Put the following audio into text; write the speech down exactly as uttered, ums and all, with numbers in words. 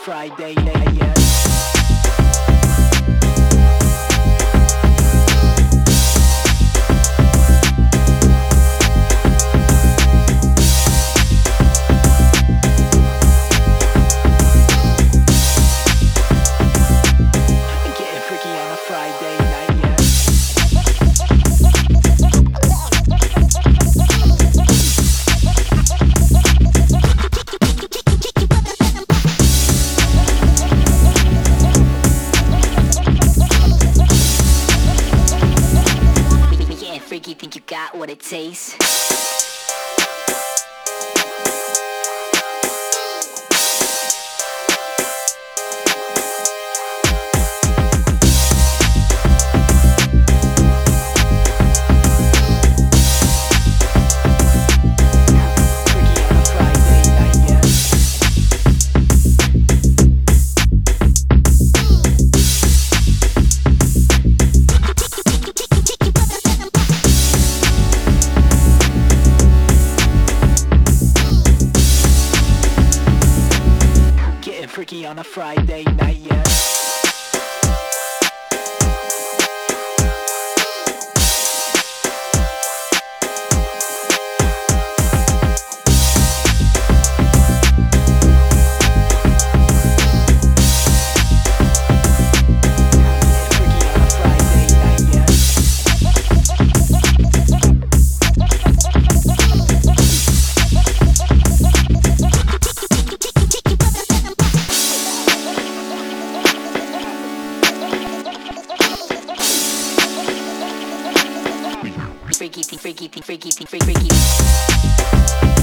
Friday, yeah, yeah. Getting freaky on a Friday night, yeah. Freaky, think you got what it takes? Freaky on a Friday night, yeah. Freaky, freaky, freaky, freaky, freaky, freaky.